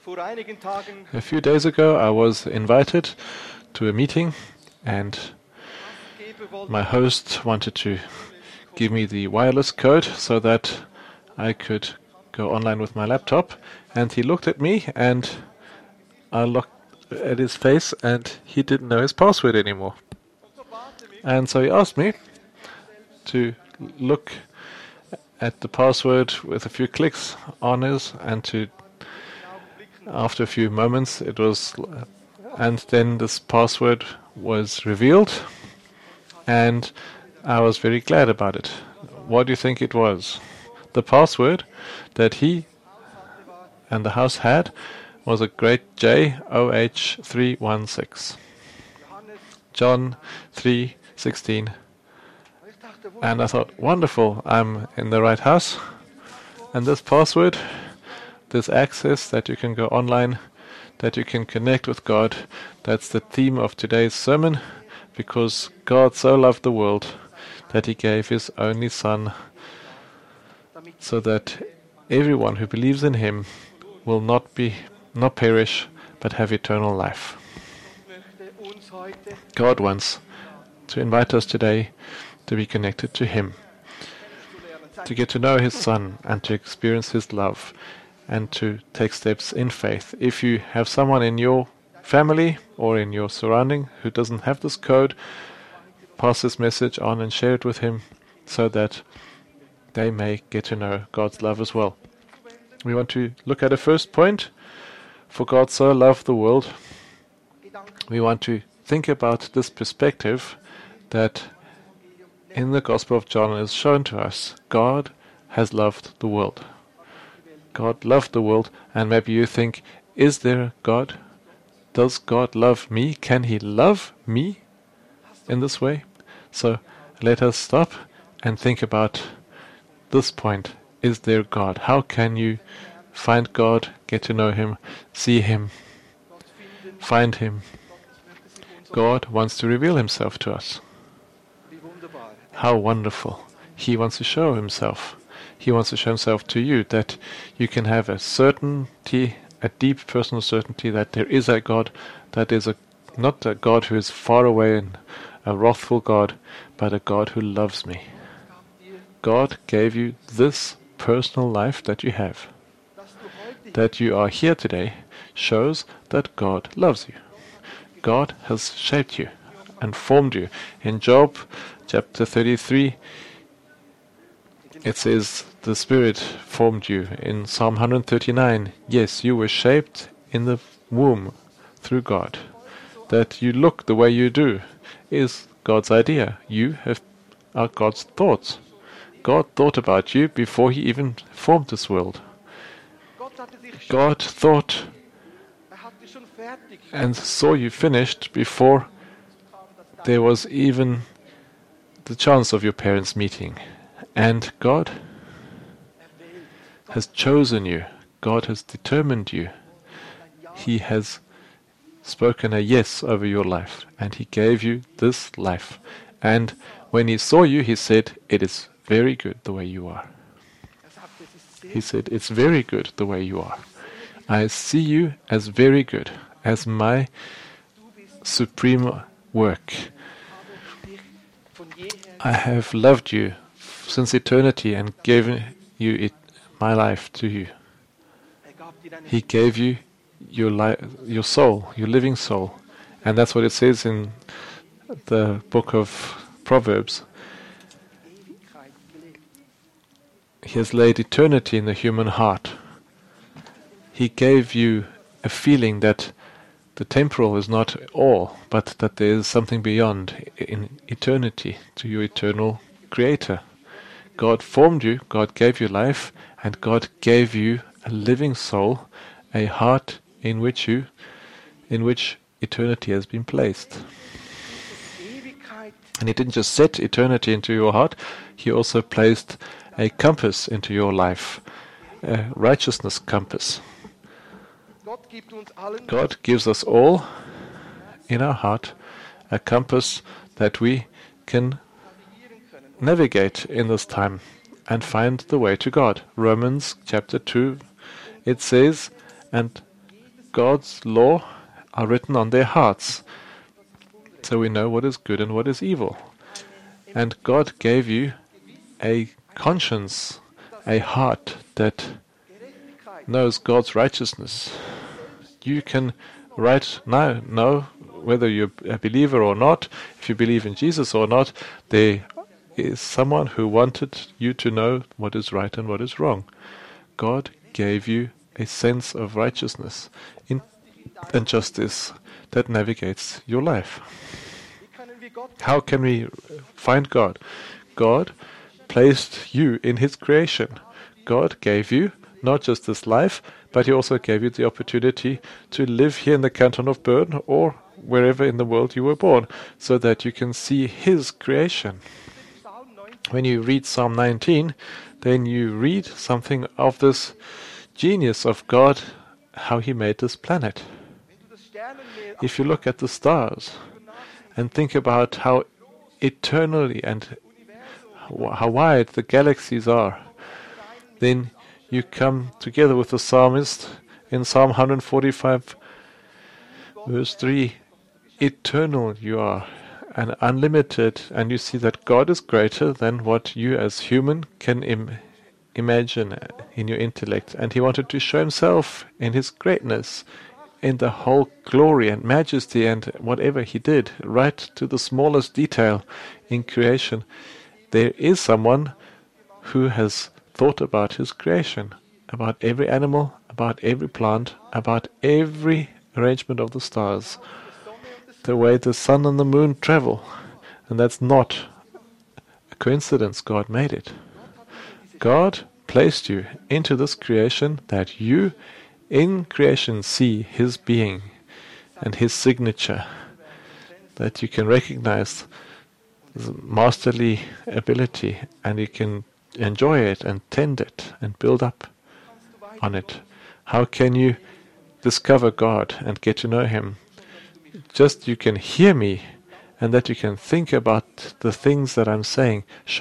A few days ago, I was invited to a meeting, and my host wanted to give me the wireless code so that I could go online with my laptop. And he looked at me, and I looked at his face, and he didn't know his password anymore. And so he asked me to look at the password with a few clicks on it, and after a few moments and then this password was revealed, and I was very glad about it. What do you think it was? The password that he and the house had was a great JOH316. John 3:16. And I thought, wonderful, I'm in the right house. And this password, this access that you can go online, that you can connect with God, that's the theme of today's sermon, because God so loved the world that he gave his only Son, so that everyone who believes in him will not perish, but have eternal life. God wants to invite us today to be connected to him, to get to know his Son and to experience his love and to take steps in faith. If you have someone in your family or in your surrounding who doesn't have this code, pass this message on and share it with him so that they may get to know God's love as well. We want to look at a first point. For God so loved the world. We want to think about this perspective that in the Gospel of John is shown to us. God has loved the world. God loved the world, and maybe you think, is there a God? Does God love me? Can he love me in this way? So let us stop and think about this point. Is there God? How can you find God, get to know him, see him, find him? God wants to reveal himself to us. How wonderful. He wants to show himself. He wants to show himself to you, that you can have a certainty, a deep personal certainty that there is a God, that is not a God who is far away and a wrathful God, but a God who loves me. God gave you this personal life that you have. That you are here today shows that God loves you. God has shaped you and formed you. In Job chapter 33, it says, the Spirit formed you. In Psalm 139, yes, you were shaped in the womb through God. That you look the way you do is God's idea. You are God's thoughts. God thought about you before he even formed this world. God thought and saw you finished before there was even the chance of your parents meeting. And God has chosen you. God has determined you. He has spoken a yes over your life, and he gave you this life. And when he saw you, he said, it is very good the way you are. He said, it's very good the way you are. I see you as very good, as my supreme work. I have loved you since eternity and given you my life to you. He gave you your soul, your living soul. And that's what it says in the book of Proverbs. He has laid eternity in the human heart. He gave you a feeling that the temporal is not all, but that there is something beyond in eternity to your eternal Creator. God formed you, God gave you life, and God gave you a living soul, a heart in which eternity has been placed. And he didn't just set eternity into your heart, he also placed a compass into your life, a righteousness compass. God gives us all in our heart a compass that we can navigate in this time and find the way to God. Romans chapter 2, it says, and God's law are written on their hearts, so we know what is good and what is evil. And God gave you a conscience, a heart that knows God's righteousness. You can right now know whether you're a believer or not, if you believe in Jesus or not. There is someone who wanted you to know what is right and what is wrong. God gave you a sense of righteousness and justice that navigates your life. How can we find God? God placed you in His creation. God gave you not just this life, but He also gave you the opportunity to live here in the canton of Bern or wherever in the world you were born, so that you can see His creation. When you read Psalm 19, then you read something of this genius of God, how He made this planet. If you look at the stars and think about how eternally and how wide the galaxies are, then you come together with the psalmist in Psalm 145, verse 3. Eternal you are and unlimited, and you see that God is greater than what you as human can imagine in your intellect. And He wanted to show Himself in His greatness, in the whole glory and majesty, and whatever He did, right to the smallest detail in creation. There is someone who has thought about His creation, about every animal, about every plant, about every arrangement of the stars, the way the sun and the moon travel. And that's not a coincidence. God made it. God placed you into this creation that you in creation see His being and His signature, that you can recognize His masterly ability, and you can enjoy it and tend it and build up on it. How can you discover God and get to know Him? Just you can hear me and that you can think about the things that I'm saying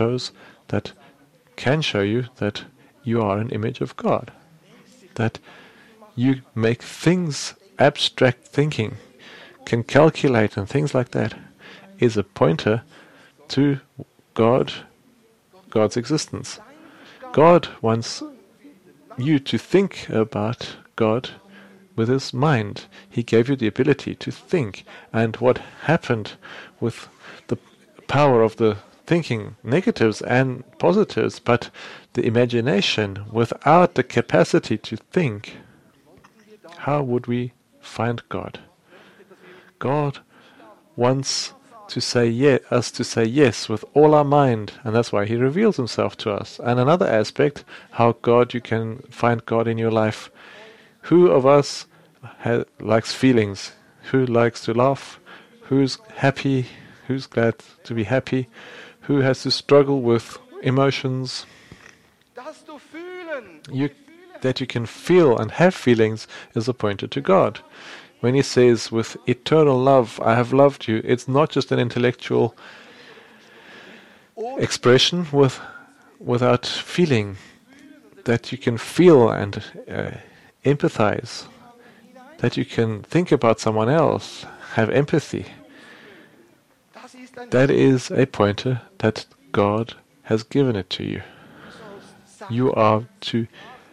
can show you that you are an image of God. That you make things, abstract thinking, can calculate and things like that, is a pointer to God's existence. God wants you to think about God with His mind. He gave you the ability to think. And what happened with the power of the thinking, negatives and positives, but the imagination without the capacity to think, how would we find God? God wants to say us to say yes with all our mind, and that's why He reveals Himself to us. And another aspect, how you can find God in your life. Who of us likes feelings? Who likes to laugh? Who's happy? Who's glad to be happy? Who has to struggle with emotions? That you can feel and have feelings is a pointer to God. When He says, with eternal love I have loved you, it's not just an intellectual expression without feeling. That you can feel and empathize. That you can think about someone else, have empathy. That is a pointer that God has given it to you. You are to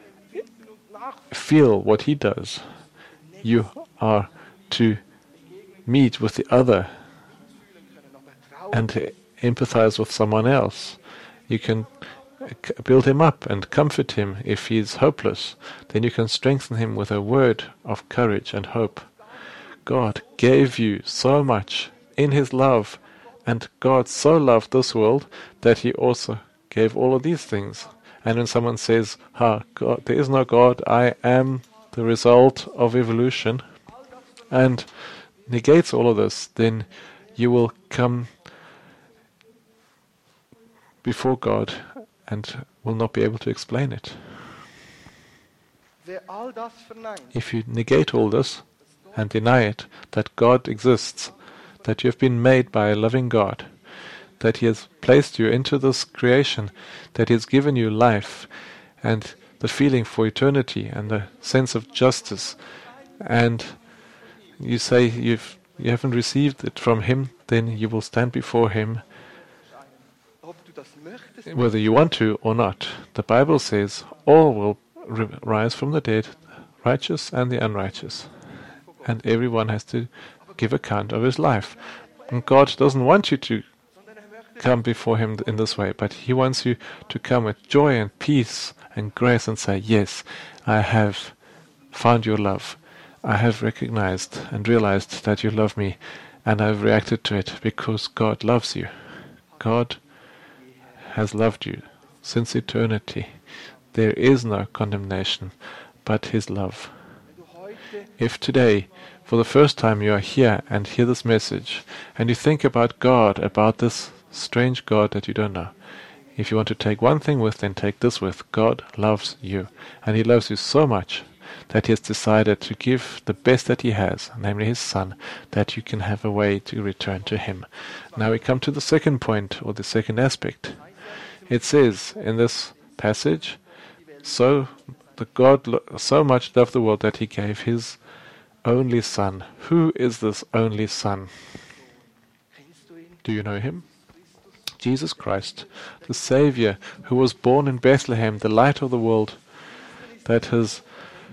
feel what He does. You are to meet with the other and empathize with someone else. You can build him up and comfort him if he is hopeless. Then you can strengthen him with a word of courage and hope. God gave you so much in His love, and God so loved this world that He also gave all of these things. And when someone says, God, there is no God, I am the result of evolution, and negates all of this, then you will come before God and will not be able to explain it. If you negate all this and deny it, that God exists, that you have been made by a loving God, that He has placed you into this creation, that He has given you life and the feeling for eternity and the sense of justice, and you say you haven't received it from him, then you will stand before him whether you want to or not. The Bible says all will rise from the dead, righteous and the unrighteous. And everyone has to give account of his life. And God doesn't want you to come before him in this way, but he wants you to come with joy and peace and grace and say, yes, I have found your love. I have recognized and realized that you love me, and I've reacted to it because God loves you. God has loved you since eternity. There is no condemnation but his love. If today, for the first time, you are here and hear this message, and you think about God, about this strange God that you don't know, if you want to take one thing with, then take this with. God loves you, and he loves you so much that he has decided to give the best that he has, namely his Son, that you can have a way to return to him. Now we come to the second point, or the second aspect. It says in this passage, so God so much loved the world that he gave his only Son. Who is this only Son? Do you know him? Jesus Christ, the Savior, who was born in Bethlehem, the light of the world, that has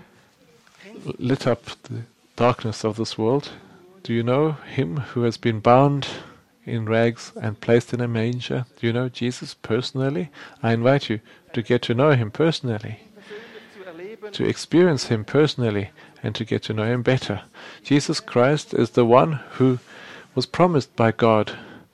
lit up the darkness of this world. Do you know him who has been bound in rags and placed in a manger? Do you know Jesus personally? I invite you to get to know him personally, to experience him personally, and to get to know him better. Jesus Christ is the one who was promised by God,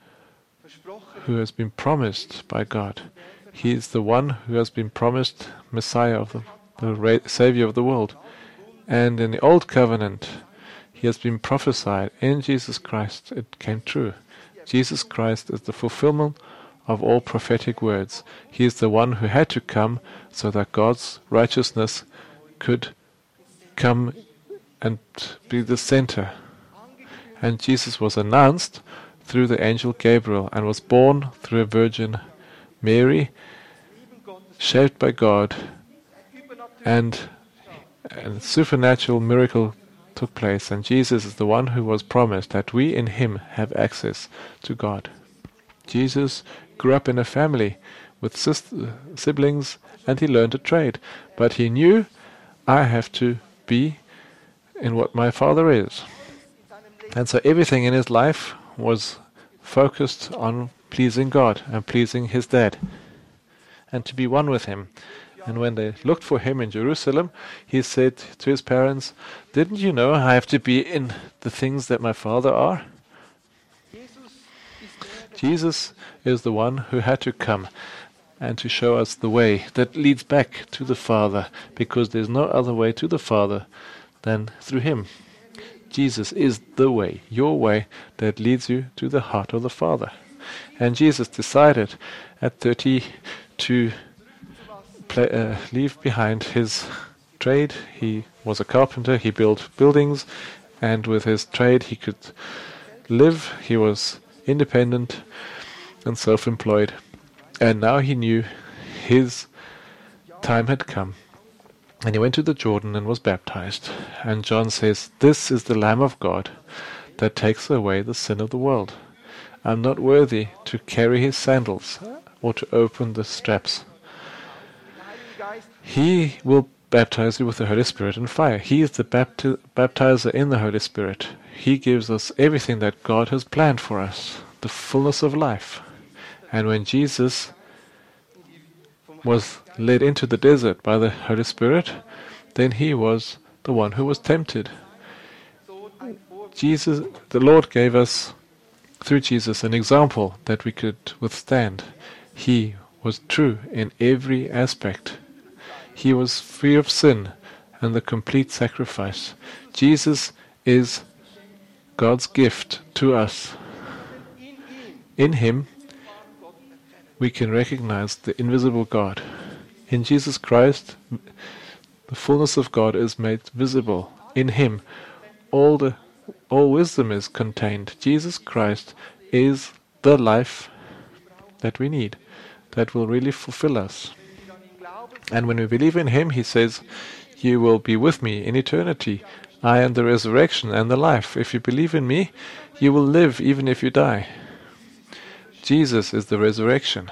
who has been promised by God. He is the one who has been promised Messiah of the Savior of the world. And in the Old Covenant, he has been prophesied. In Jesus Christ, it came true. Jesus Christ is the fulfillment of all prophetic words. He is the one who had to come so that God's righteousness could come and be the center. And Jesus was announced through the angel Gabriel and was born through a Virgin Mary, shaped by God, and a supernatural miracle took place, and Jesus is the one who was promised that we in him have access to God. Jesus grew up in a family with siblings, and he learned a trade, but he knew, I have to be in what my Father is. And so everything in his life was focused on pleasing God and pleasing his dad, and to be one with him. And when they looked for him in Jerusalem, he said to his parents, didn't you know I have to be in the things that my Father are? Jesus is the one who had to come and to show us the way that leads back to the Father, because there's no other way to the Father than through him. Jesus is the way, your way, that leads you to the heart of the Father. And Jesus decided at 30 to leave behind his trade. He was a carpenter, he built buildings, and with his trade he could live. He was independent and self-employed. And now he knew his time had come. And he went to the Jordan and was baptized. And John says, this is the Lamb of God that takes away the sin of the world. I'm not worthy to carry his sandals or to open the straps. He will baptize you with the Holy Spirit and fire. He is the baptizer in the Holy Spirit. He gives us everything that God has planned for us, the fullness of life. And when Jesus was led into the desert by the Holy Spirit, then he was the one who was tempted. Jesus, the Lord gave us, through Jesus, an example that we could withstand. He was true in every aspect. He was free of sin and the complete sacrifice. Jesus is God's gift to us. In him, we can recognize the invisible God. In Jesus Christ, the fullness of God is made visible. In him, all wisdom is contained. Jesus Christ is the life that we need, that will really fulfill us. And when we believe in him, he says, you will be with me in eternity. I am the resurrection and the life. If you believe in me, you will live even if you die. Jesus is the resurrection.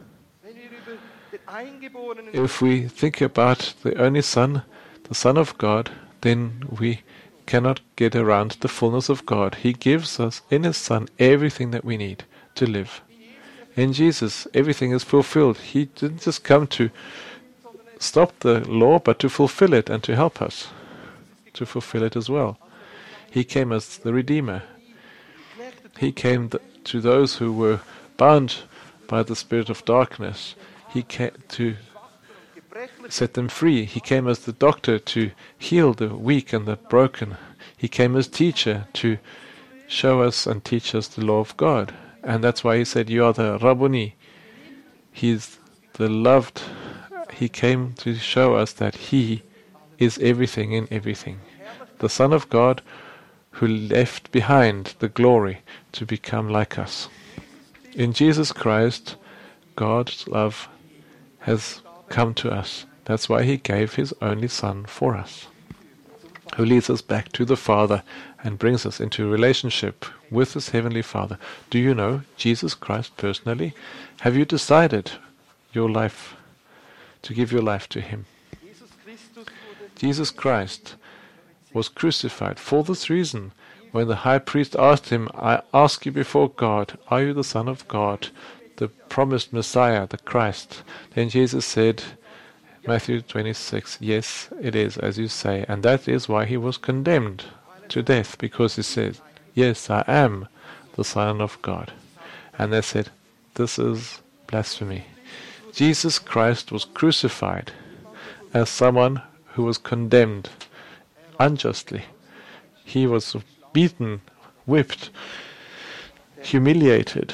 If we think about the only Son, the Son of God, then we cannot get around the fullness of God. He gives us in His Son everything that we need to live. In Jesus, everything is fulfilled. He didn't just come to stop the law, but to fulfill it and to help us to fulfill it as well. He came as the Redeemer. He came to those who were bound by the spirit of darkness. He came to set them free. He came as the doctor to heal the weak and the broken. He came as teacher to show us and teach us the law of God. And that's why he said, you are the Rabboni. He's the loved. He came to show us that he is everything in everything. The Son of God who left behind the glory to become like us. In Jesus Christ, God's love has come to us. That's why he gave his only Son for us, who leads us back to the Father and brings us into a relationship with his Heavenly Father. Do you know Jesus Christ personally? Have you decided your life, to give your life to him? Jesus Christ was crucified for this reason. When the high priest asked him, I ask you before God, are you the Son of God, the promised Messiah, the Christ? Then Jesus said, Matthew 26, yes, it is, as you say. And that is why he was condemned to death, because he said, yes, I am the Son of God. And they said, this is blasphemy. Jesus Christ was crucified as someone who was condemned unjustly. He was beaten, whipped, humiliated.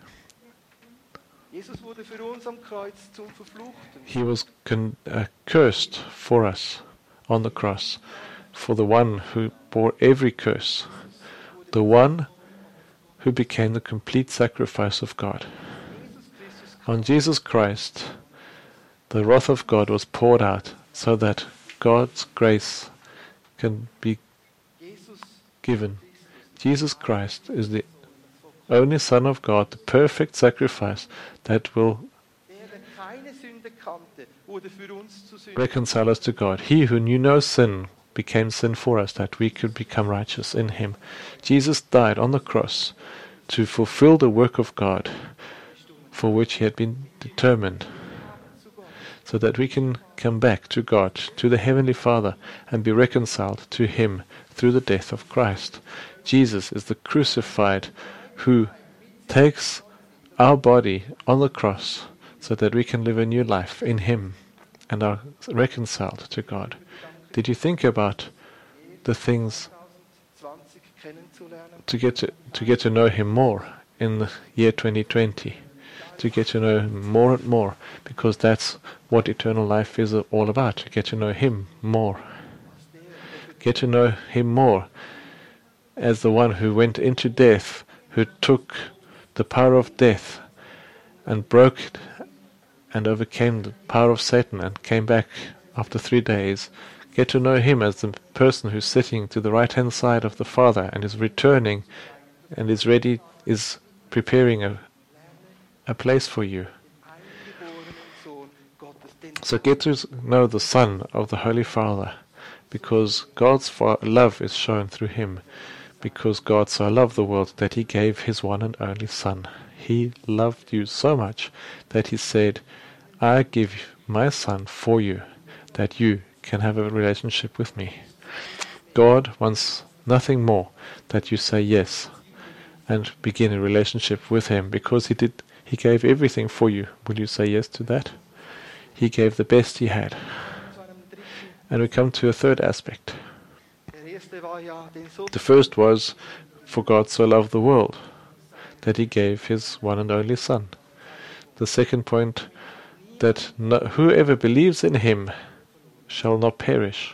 He was cursed for us on the cross, for the one who bore every curse, the one who became the complete sacrifice of God. On Jesus Christ, the wrath of God was poured out so that God's grace can be given. Jesus Christ is the only Son of God, the perfect sacrifice that will reconcile us to God. He who knew no sin became sin for us, that we could become righteous in him. Jesus died on the cross to fulfill the work of God for which he had been determined, so that we can come back to God, to the Heavenly Father, and be reconciled to him through the death of Christ. Jesus is the crucified who takes our body on the cross so that we can live a new life in him and are reconciled to God. Did you think about the things to get to know him more in the year 2020? To get to know him more and more, because that's what eternal life is all about, to get to know him more. Get to know him more as the one who went into death, who took the power of death and broke it and overcame the power of Satan and came back after 3 days. Get to know him as the person who's sitting to the right-hand side of the Father and is returning and is ready, is preparing a place for you. So get to know the Son of the Holy Father, because God's love is shown through him, because God so loved the world that he gave his one and only Son. He loved you so much that he said, I give my Son for you, that you can have a relationship with me. God wants nothing more that you say yes and begin a relationship with him, because he gave everything for you. Will you say yes to that? He gave the best he had. And we come to a third aspect. The first was, for God so loved the world, that he gave his one and only Son. The second point, that whoever believes in him shall not perish.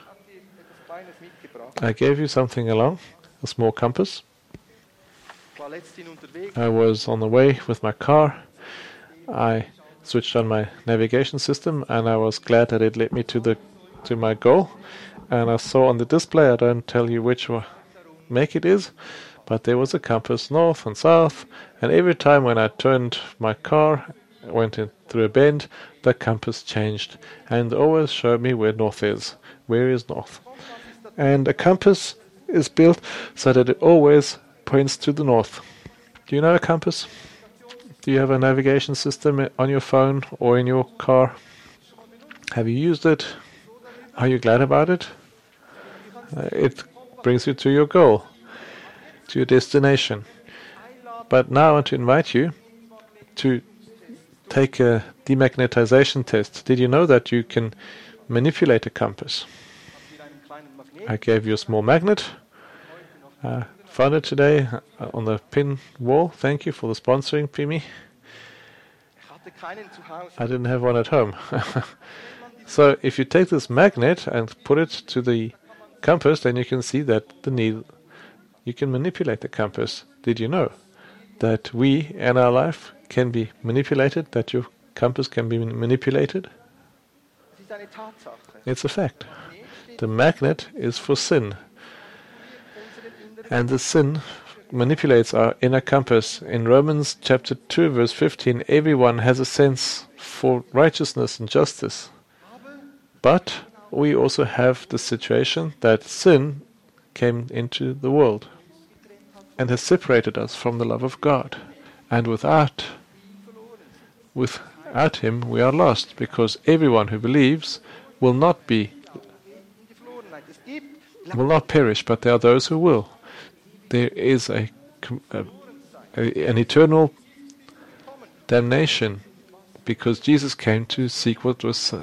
I gave you something along, a small compass. I was on the way with my car. I switched on my navigation system, and I was glad that it led me to the to my goal, and I saw on the display, I don't tell you which make it is, but there was a compass north and south, and every time when I turned my car, went in through a bend, the compass changed and always showed me where north is. Where is north? And a compass is built so that it always points to the north. Do you know a compass? Do you have a navigation system on your phone or in your car? Have you used it? Are you glad about it? It brings you to your goal, to your destination. But now I want to invite you to take a demagnetization test. Did you know that you can manipulate a compass? I gave you a small magnet. Found it today on the pin wall. Thank you for the sponsoring, Pimi. I didn't have one at home. So if you take this magnet and put it to the compass, then you can see that the needle, you can manipulate the compass. Did you know that we in our life can be manipulated, that your compass can be manipulated? It's a fact. The magnet is for sin. And the sin manipulates our inner compass. In Romans chapter 2, verse 15, everyone has a sense for righteousness and justice. But we also have the situation that sin came into the world and has separated us from the love of God. And without Him we are lost, because everyone who believes will not perish, but there are those who will. There is an eternal damnation, because Jesus came to seek what was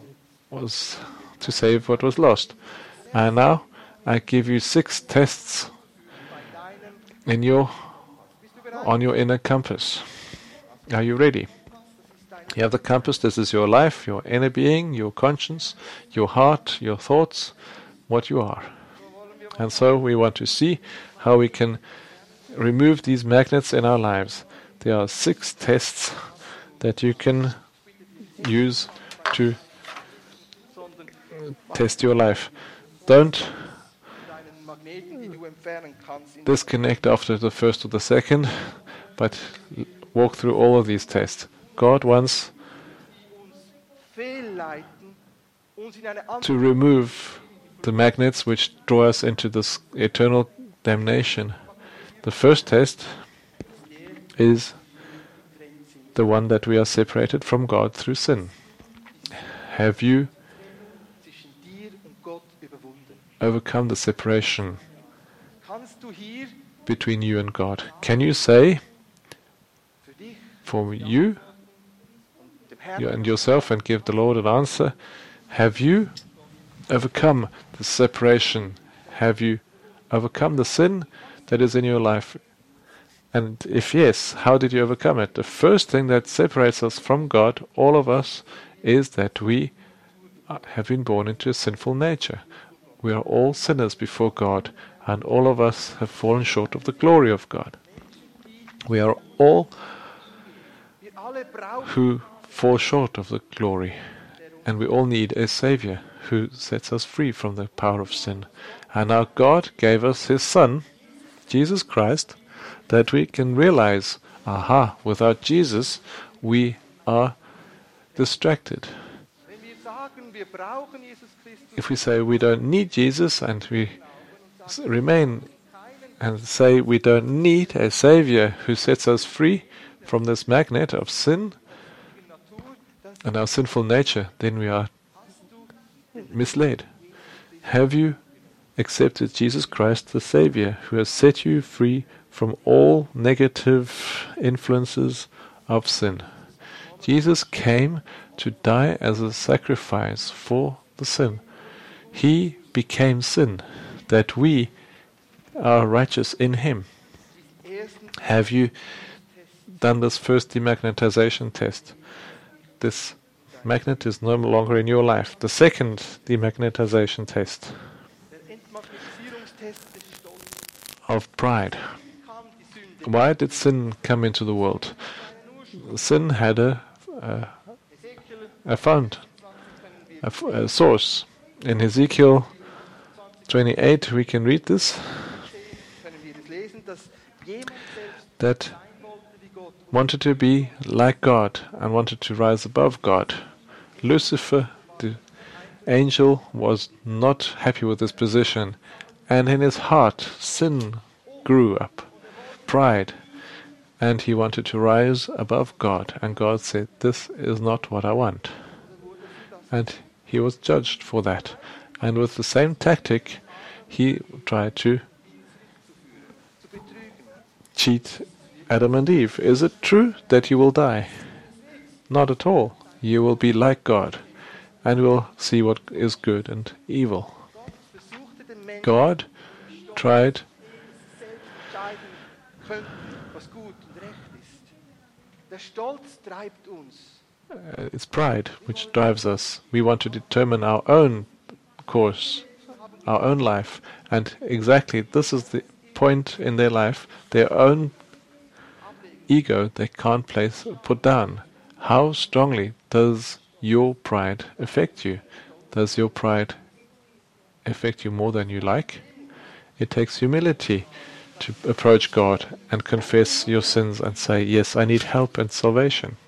to save what was lost. And now I give you 6 tests on your inner compass. Are you ready? You have the compass. This is your life, your inner being, your conscience, your heart, your thoughts, what you are. And so we want to see how we can remove these magnets in our lives. There are 6 tests that you can use to test your life. Don't disconnect after the first or the second, but walk through all of these tests. God wants to remove the magnets which draw us into this eternal damnation. The first test is the one that we are separated from God through sin. Have you overcome the separation between you and God? Can you say for you and yourself and give the Lord an answer? Have you overcome the separation? Have you overcome the sin that is in your life? And if yes, how did you overcome it? The first thing that separates us from God, all of us, is that we have been born into a sinful nature. We are all sinners before God, and all of us have fallen short of the glory of God. We are all who fall short of the glory, and we all need a Savior who sets us free from the power of sin. And our God gave us His Son, Jesus Christ, that we can realize, without Jesus we are distracted. If we say we don't need Jesus, and we remain and say we don't need a Savior who sets us free from this magnet of sin and our sinful nature, then we are misled. Have you accepted Jesus Christ, the Savior, who has set you free from all negative influences of sin? Jesus came to die as a sacrifice for the sin. He became sin, that we are righteous in Him. Have you done this first demagnetization test? This magnet is no longer in your life. The second demagnetization test of pride. Why did sin come into the world? Sin had a source. In Ezekiel 28 we can read this, können wir das lesen, dass jemand selbst that sein wollte wie Gott. wanted to be like God and wanted to rise above God. Lucifer, the angel, was not happy with his position, and in his heart sin grew up, pride, and he wanted to rise above God, and God said, "This is not what I want." And he was judged for that. And with the same tactic, he tried to cheat Adam and Eve. Is it true that you will die? Not at all. You will be like God, and will see what is good and evil. Versuchte den Menschen God tried selbst entscheiden könnten, was gut und recht ist. Der Stolz treibt uns. it's pride which drives us. We want to determine our own course, our own life, and exactly this is the point in their life, their own ego they can't put down. How strongly does your pride affect you? Does your pride affect you more than you like? It takes humility to approach God and confess your sins and say, yes, I need help and salvation.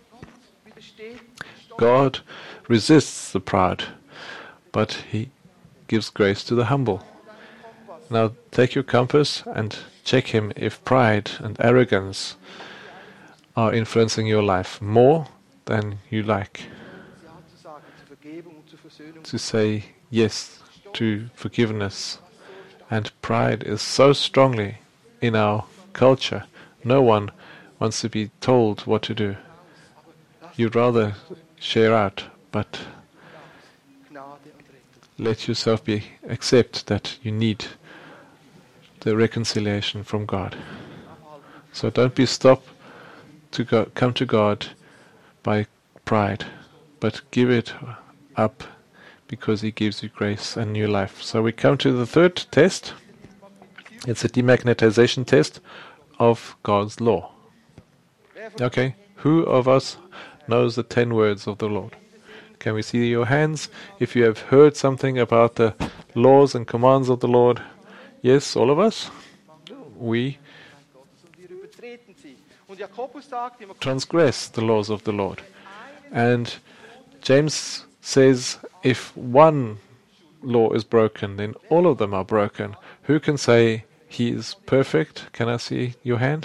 God resists the proud, but he gives grace to the humble. Now take your compass and check him if pride and arrogance are influencing your life more than you like. Ja zu sagen zur Vergebung und zur Versöhnung. To say yes to forgiveness. And pride is so strongly in our culture. No one wants to be told what to do. You'd rather share out, but Gnade und Rettung. let yourself accept that you need the reconciliation from God. So don't be stopped to come to God by pride, but give it up because he gives you grace and new life. So we come to the third test. It's a demagnetization test of God's law. Okay, who of us knows the 10 words of the Lord? Can we see your hands? If you have heard something about the laws and commands of the Lord, yes, all of us? We Und wir übertreten sie. Und Jakobus sagt immer, transgress the laws of the Lord. And James says if one law is broken, then all of them are broken. Who can say he is perfect? Can I see your hand?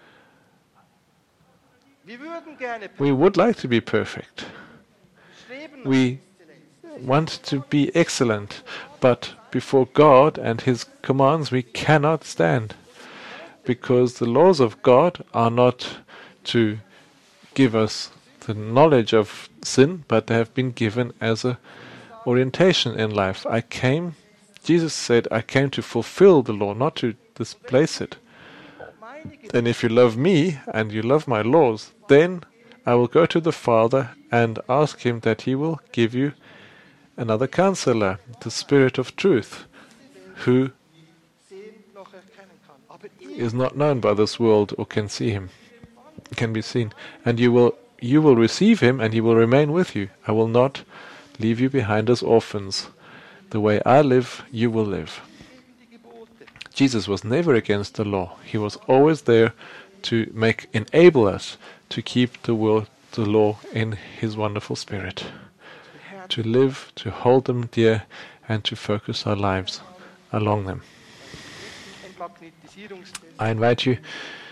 wir würden gerne We would like to be perfect. streben nach We want to be excellent, but before God and his commands we cannot stand, because the laws of God are not to give us the knowledge of sin, but they have been given as a orientation in life. Jesus said, I came to fulfill the law, not to displace it. meine Gebote. And if you love me and you love my laws, then I will go to the Father and ask him that he will give you another counselor, the Spirit of truth, who Sehen noch erkennen kann. Aber is not known by this world or can see him, can be seen. And you will receive him and he will remain with you. I will not leave you behind as orphans. The way I live, you will live. die Gebote. Jesus was never against the law. He was always there to enable us to keep the law in his wonderful spirit, to live, to hold them dear, and to focus our lives along them. Entmagnetisierungstest. I invite you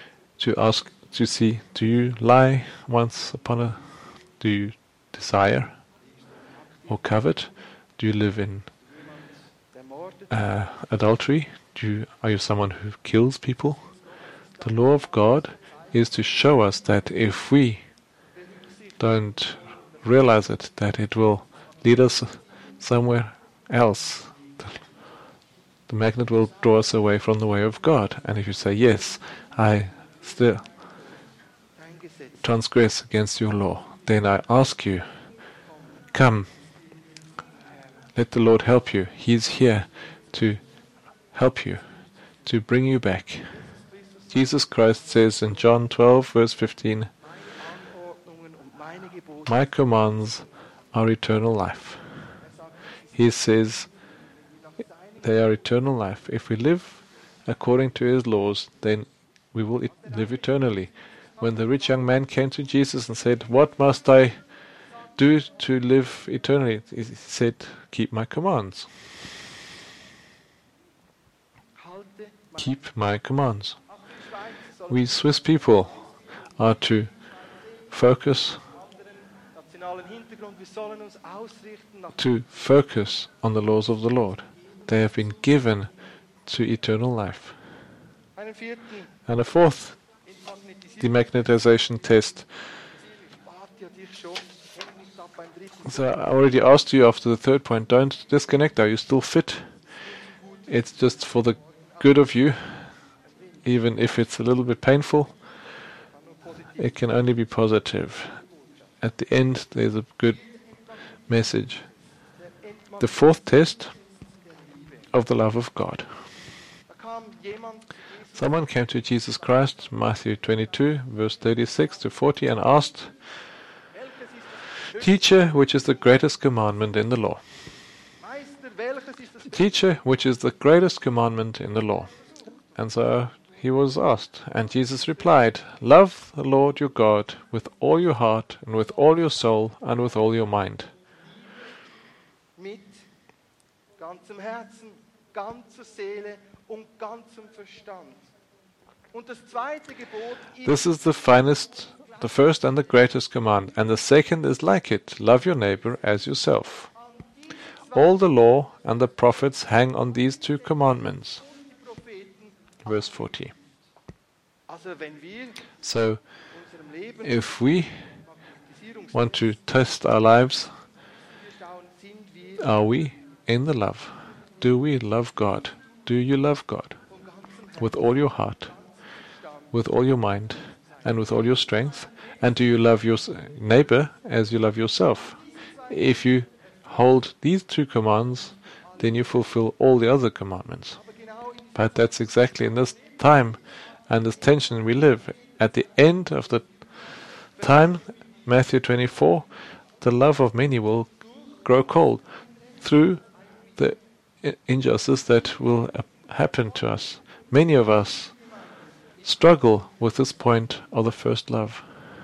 to see, do you lie once upon a, do you desire or covet? Do you live in Der mordet. adultery? Are you someone who kills people? The law of God is to show us that if we don't realize it, that it will lead us somewhere else. The magnet will draw us away from the way of God. And if you say, yes, I still Dein Gesetz. transgress against your law, then I ask you, come, let the Lord help you. He's here to help you, to bring you back. Jesus Christ says in John 12, verse 15, Anordnungen und meine Gebote. my commands are eternal life. Er sagt, He says they are eternal life. If we live according to his laws, then we will live eternally. When the rich young man came to Jesus and said, "What must I do to live eternally?" He said, "Keep my commands. Keep my commands." We Swiss people are to focus on the laws of the Lord. They have been given to eternal life. And a fourth demagnetization test. So I already asked you after the third point, don't disconnect. Are you still fit? It's just for the good of you. Even if it's a little bit painful, it can only be positive. At the end, there's a good message. The fourth test of the love of God. Someone came to Jesus Christ, Matthew 22, verse 36 to 40, and asked, "Teacher, which is the greatest commandment in the law?" Teacher, which is the greatest commandment in the law? And so he was asked, and Jesus replied, "Love the Lord your God with all your heart and with all your soul and with all your mind." Mit ganzem Herzen, ganzer Seele und ganzem Verstand. Und das zweite Gebot This is the first and the greatest command, and the second is like it, love your neighbor as yourself. All the law and the prophets hang on these two commandments. Verse 40. So, if we want to test our lives, are we in the love? Do we love God? Do you love God? With all your heart, with all your mind, and with all your strength? And do you love your neighbor as you love yourself? If you hold these two commands, then you fulfill all the other commandments. But that's exactly in this time and this tension we live. At the end of the time, Matthew 24, the love of many will grow cold through the injustice that will happen to us. Many of us struggle with this point of the first love.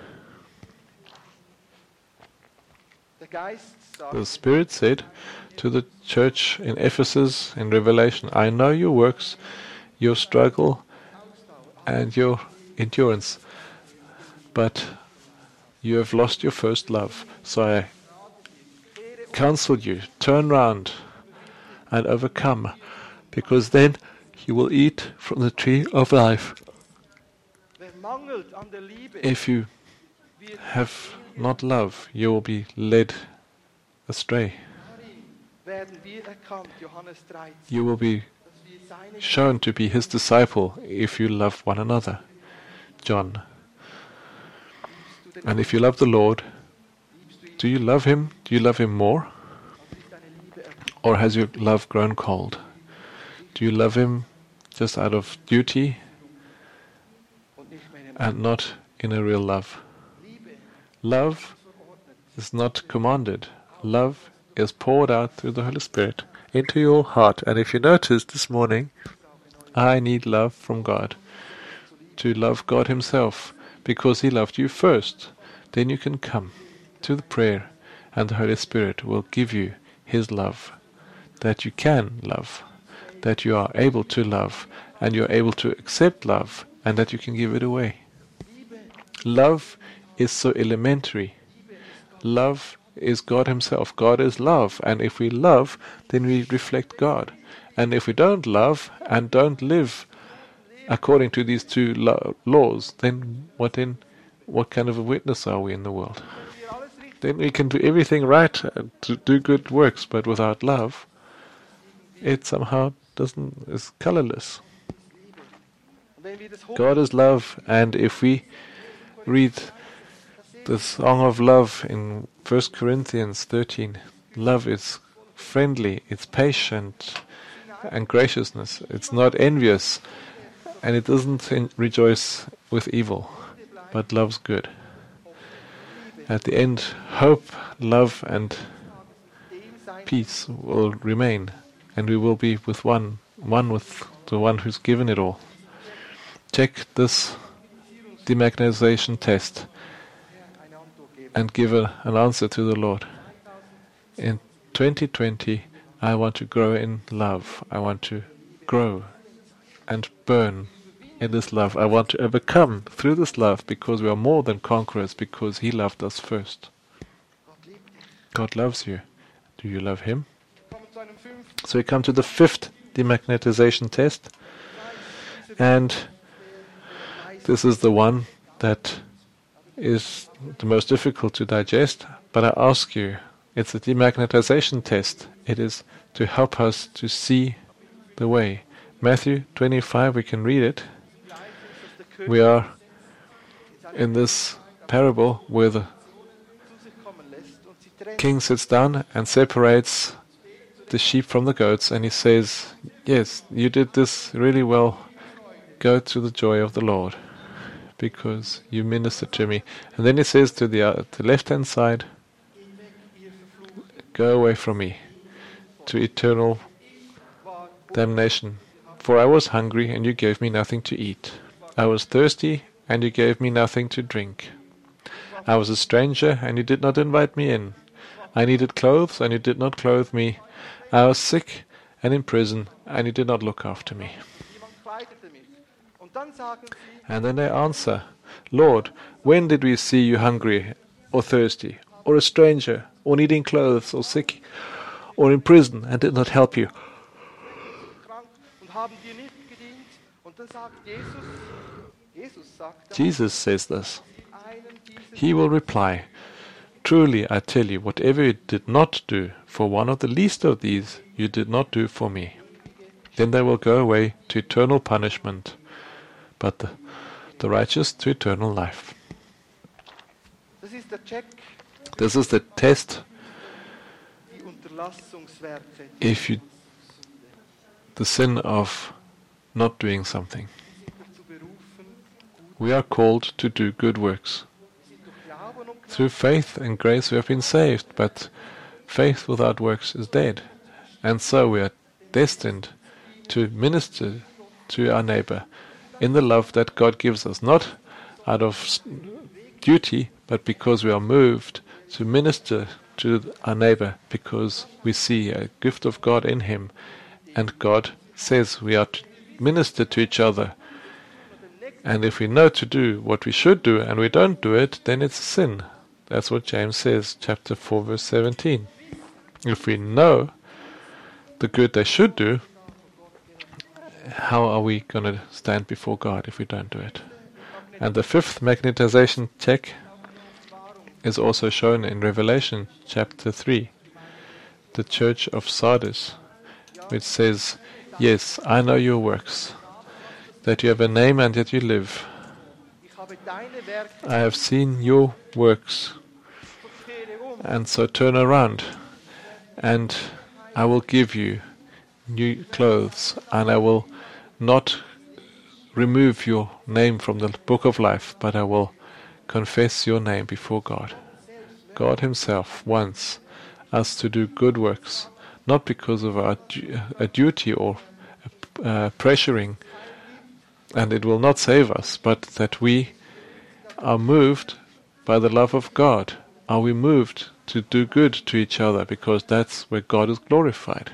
The Spirit said to the church in Ephesus in Revelation, "I know your works, your struggle, and your endurance, but you have lost your first love. So I counsel you, turn round and overcome, because then you will eat from the tree of life." If you have not love, you will be led astray. You will be shown to be his disciple if you love one another. John. And if you love the Lord, do you love him? Do you love him more? Or has your love grown cold? Do you love him just out of duty and not in a real love? Love is not commanded. Love is poured out through the Holy Spirit into your heart. And if you noticed this morning, I need love from God to love God himself, because he loved you first. Then you can come to the prayer and the Holy Spirit will give you his love, that you can love, that you are able to love, and you're able to accept love, and that you can give it away. Love is so elementary. Love is God himself. God is love, and if we love, then we reflect God. And if we don't love and don't live according to these two laws, then what kind of a witness are we in the world? Then we can do everything right, to do good works, but without love, it somehow is colorless. God is love, and if we read the song of love in 1 Corinthians 13, love is friendly, it's patient and graciousness, it's not envious, and it doesn't rejoice with evil, but loves good. At the end, hope, love, and peace will remain, and we will be with one with the one who's given it all. Check this demagnetization test and give an answer to the Lord. In 2020, I want to grow in love. I want to grow and burn in this love. I want to overcome through this love, because we are more than conquerors, because He loved us first. God loves you. Do you love Him? So we come to the fifth demagnetization test, and this is the one that is the most difficult to digest, but I ask you, it's a demagnetization test. It is to help us to see the way. Matthew 25, we can read it. We are in this parable where the king sits down and separates the sheep from the goats, and he says, yes, you did this really well. Go to the joy of the Lord, because you ministered to me. And then he says to the left-hand side, go away from me to eternal damnation. For I was hungry, and you gave me nothing to eat. I was thirsty, and you gave me nothing to drink. I was a stranger, and you did not invite me in. I needed clothes, and you did not clothe me. I was sick and in prison, and you did not look after me. And then they answer, Lord, when did we see you hungry or thirsty, or a stranger, or needing clothes, or sick, or in prison, and did not help you? Jesus says this. He will reply, truly I tell you, whatever you did not do for one of the least of these, you did not do for me. Then they will go away to eternal punishment, but the righteous to eternal life. This is the test. If you, the sin of not doing something. We are called to do good works. Through faith and grace we have been saved, but faith without works is dead. And so we are destined to minister to our neighbor in the love that God gives us, not out of duty, but because we are moved to minister to our neighbor, because we see a gift of God in him, and God says we are to minister to each other. And if we know to do what we should do and we don't do it, then it's sin. That's what James says, chapter 4, verse 17. If we know the good they should do, how are we going to stand before God if we don't do it? And the fifth magnetization check is also shown in Revelation chapter 3, the church of Sardis, which says, yes, I know your works, that you have a name and yet you live. I have seen your works, and so turn around, and I will give you new clothes, and I will not remove your name from the book of life, but I will confess your name before God. God himself wants us to do good works, not because of our duty or pressuring, and it will not save us, but that we are moved by the love of God. Are we moved to do good to each other, because that's where God is glorified.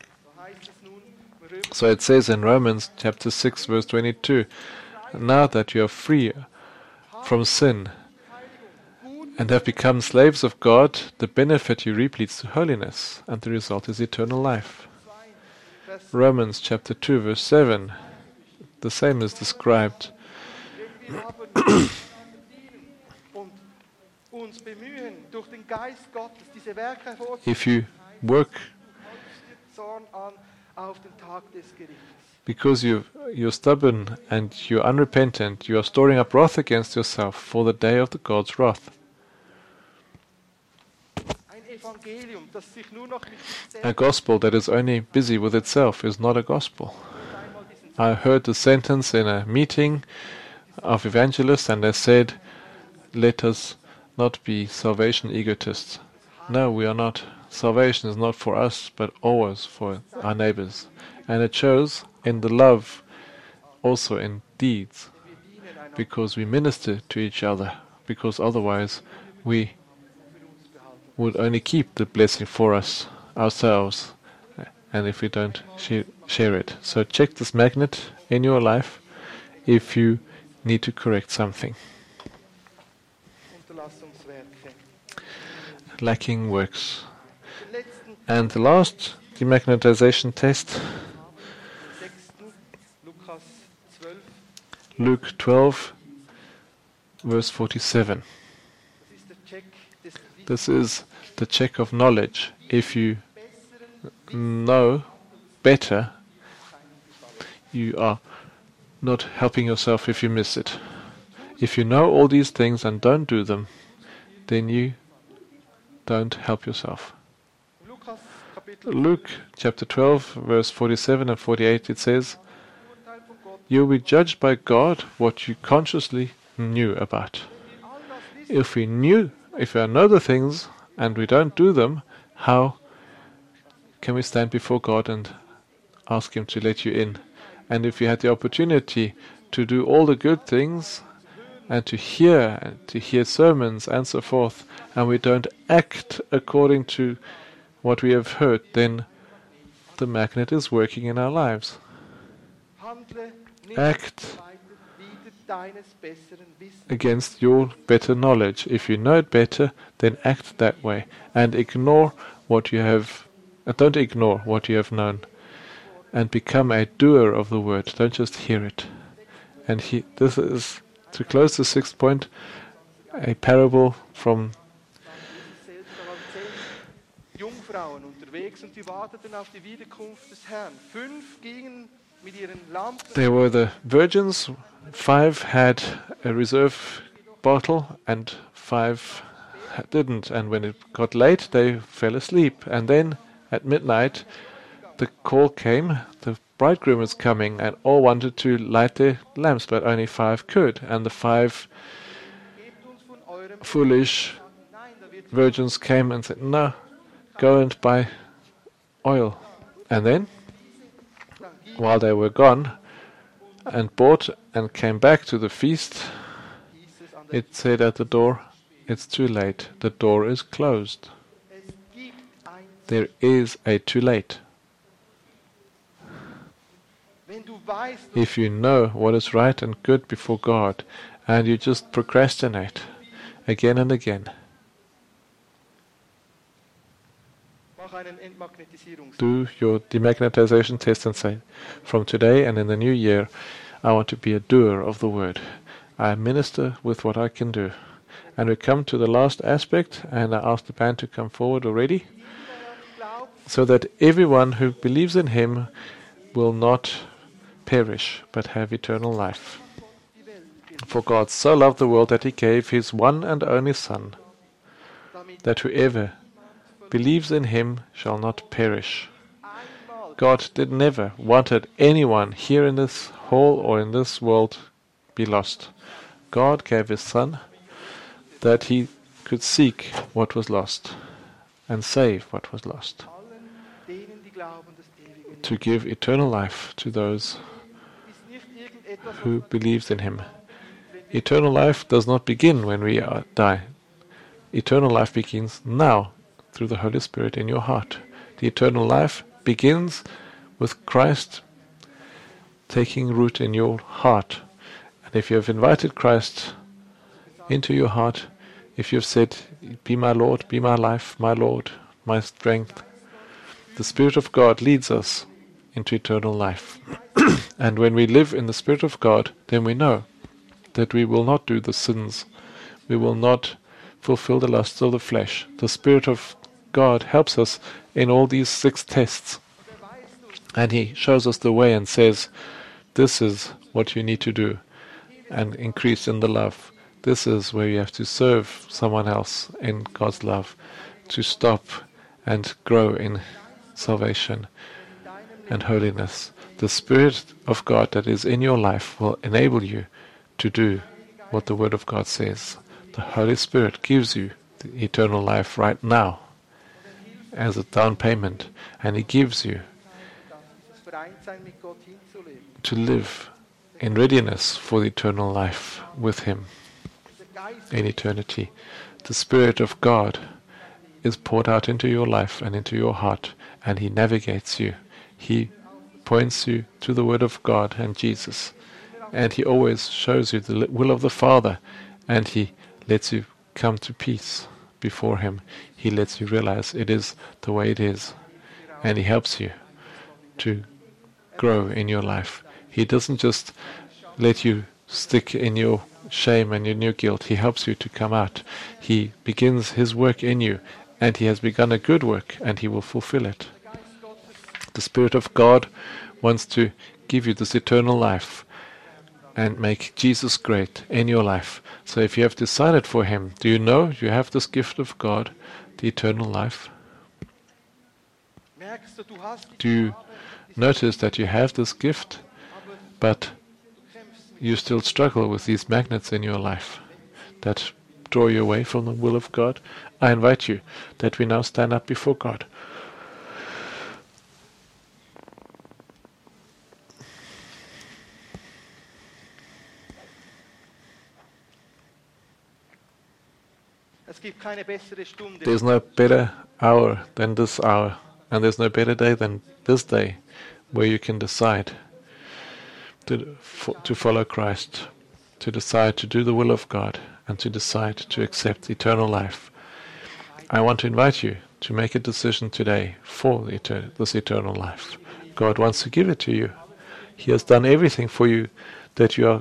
So it says in Romans chapter 6 verse 22, now that you are free from sin and have become slaves of God, the benefit you reap leads to holiness, and the result is eternal life. Romans chapter 2 verse 7, the same is described. If you work because you're stubborn and you're unrepentant, you are storing up wrath against yourself for the day of the God's wrath. A gospel that is only busy with itself is not a gospel. I heard the sentence in a meeting of evangelists, and they said, let us not be salvation egotists. No, we are not salvation is not for us, but always for our neighbors. And it shows in the love, also in deeds, because we minister to each other, because otherwise we would only keep the blessing for us, ourselves, and if we don't share it. So check this magnet in your life if you need to correct something. Unterlassungswerke. Lacking works. Den letzten, And the last demagnetization test, den 6. Lukas 12. Luke 12, verse 47. Das ist der Check des This is the check of knowledge. If you besseren know better, you are not helping yourself if you miss it. If you know all these things and don't do them, then you don't help yourself. Lukas Kapitel Luke chapter 12, verse 47 and 48, it says, Urteil von Gott. "You will be judged by God what you consciously knew about." Wir all das wissen, If we know the things and we don't do them, how can we stand before God and ask Him to let you in? And if we had the opportunity to do all the good things and to hear sermons and so forth, and we don't act according to what we have heard, then the magnet is working in our lives. handle nicht Act weiter wider deines besseren Wissens. against your better knowledge. If you know it better, then act that way and ignore what you have. Don't ignore what you have known, and become a doer of the word. Don't just hear it. And this is, to close the sixth point, a parable from Jesus selbst, da waren 10 Jungfrauen unterwegs und die warteten auf die Wiederkunft des Herrn. 5 gingen mit ihren Lampen. There were the virgins. 5 had a reserve bottle, and 5 didn't. And when it got late, they fell asleep. And then at midnight, the call came. The bridegroom is coming, and all wanted to light their lamps, but only 5 could. And the 5 Gebt uns von eurem foolish Nein, da wird virgins came and said, "No, go and buy oil." And then, dann ging while they were gone and bought and came back to the feast, hieß es an der it said at the door, "It's too late. The door is closed." Es gibt ein There is a too late. Wenn du weißt, If you know what is right and good before God, and you just procrastinate again and again, mach einen Entmagnetisierungs. do your demagnetization test and say, "From today and in the new year, I want to be a doer of the word. I minister with what I can do." And we come to the last aspect, and I ask the band to come forward already, Glaub, so that everyone who believes in Him will not perish, but have eternal life. die Welt For God so loved the world that He gave His one and only Son, damit that whoever believes in Him shall not perish. einmal God did never wanted anyone here in this hall or in this world be lost. God gave His Son that He could seek what was lost and save what was lost, allen denen, die glauben, das ewige Leben to give eternal life to those ist nicht irgendetwas, who was man believes in Him. Eternal life does not begin when we die. Eternal life begins now through the Holy Spirit in your heart. The eternal life begins with Christ taking root in your heart. And if you have invited Christ into your heart, if you have said, "Be my Lord, be my life, my Lord, my strength," the Spirit of God leads us into eternal life. And when we live in the Spirit of God, then we know that we will not do the sins. We will not fulfill the lusts of the flesh. The Spirit of God helps us in all these 6 tests. And He shows us the way and says, "This is what you need to do," and increase in the love. This is where you have to serve someone else in God's love, to stop and grow in salvation and holiness. The Spirit of God that is in your life will enable you to do what the Word of God says. The Holy Spirit gives you the eternal life right now as a down payment, and He gives you das Vereintsein mit Gott hinzulegen. to live in readiness for the eternal life with Him Dieser Geist in eternity. The Spirit of God is poured out into your life and into your heart, and He navigates you. He points you to the Word of God and Jesus, and He always shows you the will of the Father, and He lets you come to peace before Him. He lets you realize it is the way it is, and He helps you to grow in your life. He doesn't just let you stick in your shame and in your guilt. He helps you to come out. He begins His work in you, and He has begun a good work, and He will fulfill it. The Spirit of God wants to give you this eternal life and make Jesus great in your life. So if you have decided for Him, do you know you have this gift of God, the eternal life? merkst du hast die Do you notice that you have this gift, but you still struggle with these magnets in your life that draw you away from the will of God? I invite you that we now stand up before God. Es gibt keine bessere Stunde. There's no better hour than this hour, and there's no better day than this day where you can decide to follow Christ, to decide to do the will of God, and to decide to accept eternal life. I want to invite you to make a decision today for this eternal life. God wants to give it to you. He has done everything for you that you are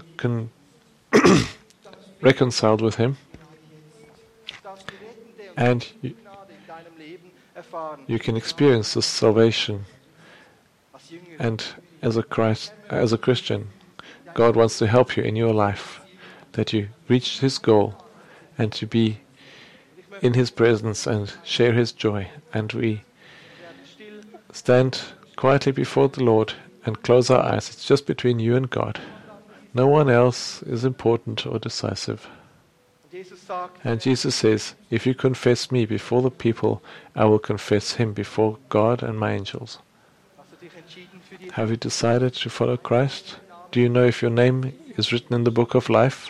reconciled with Him, dass die rettende und and Gnade in deinem Leben erfahren. you can experience this salvation. Als Jünger And as a Christian, God wants to help you in your life, that you reach His goal and to be in His presence and share His joy. And we werden still. stand quietly before the Lord and close our eyes. It's just between you and God. No one else is important or decisive. Und Jesus sagt, And Jesus says, if you confess me before the people, I will confess Him before God and my angels. hast du dich entschieden für die Have you decided to follow Christ? Do you know if your name is written in the book of life?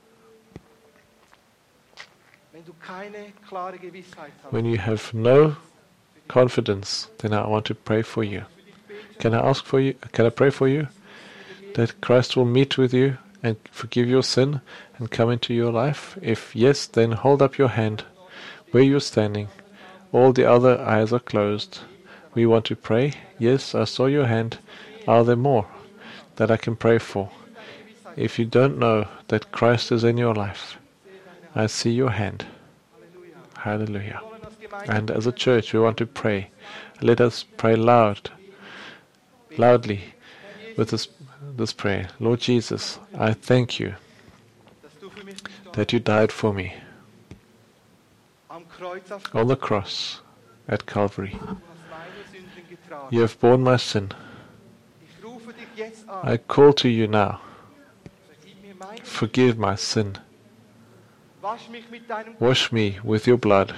Wenn du keine klare Gewissheit hast, When you have no confidence, then I want to pray for you. Can I pray for you? That Christ will meet with you and forgive your sin and come into your life? If yes, then hold up your hand where you're standing. All the other eyes are closed. We want to pray. Yes, I saw your hand. Are there more that I can pray for? If you don't know that Christ is in your life, I see your hand. Hallelujah. wir wollen als Gemeinde And as a church, we want to pray. Let us pray loudly with this prayer. Lord Jesus, I thank you dass du für mich gestorben that you died for me am Kreuz auf on the cross at Calvary. Du hast meine Sünden getragen. You have borne my sin. Ich rufe dich jetzt an. I call to you now. Vergib mir meine Forgive my sin. Wasch mich mit deinem Wash me with your blood.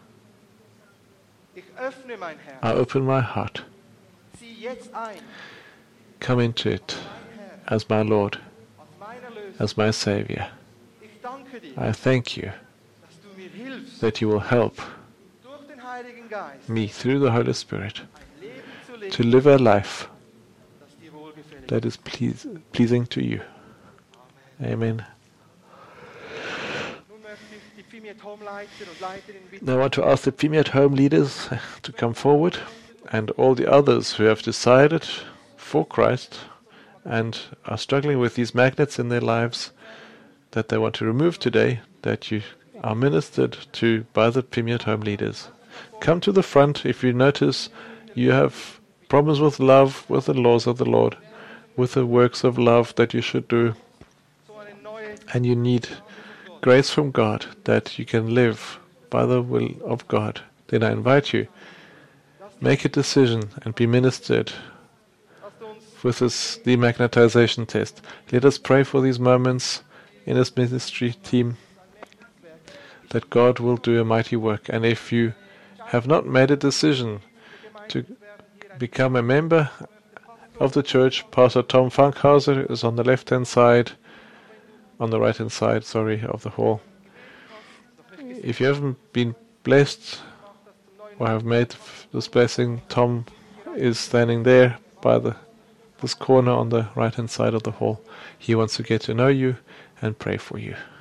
Ich öffne mein Herz. I open my heart. Zieh jetzt ein. Come into it Mein Herr, as my Lord, als mein Erlöser. as my Savior. Ich danke dir, I thank you dass du mir hilfst, that you will help durch den Heiligen Geist me through the Holy Spirit ein Leben zu leben, to live a life das dir wohlgefällt. that is pleasing to you. Amen. Nun möchte ich die Pfimiet Home-Leiter und Leiterinnen bitten, Now I want to ask the Pimiat Home leaders to come forward and all the others who have decided for Christ and are struggling with these magnets in their lives that they want to remove today, that you are ministered to by the Pimiat Home leaders. Come to the front if you notice you have problems with love, with the laws of the Lord, with the works of love that you should do, so eine neue and you need grace from God that you can live by the will of God. Then I invite you, make a decision and be ministered Lasst uns with this demagnetization test. Let us pray for these moments in this ministry team that God will do a mighty work. And if you have not made a decision to become a member of the church, Pastor Tom Funkhauser is on the left-hand side, on the right-hand side, sorry, of the hall. If you haven't been blessed or have made this blessing, Tom is standing there by this corner on the right-hand side of the hall. He wants to get to know you and pray for you.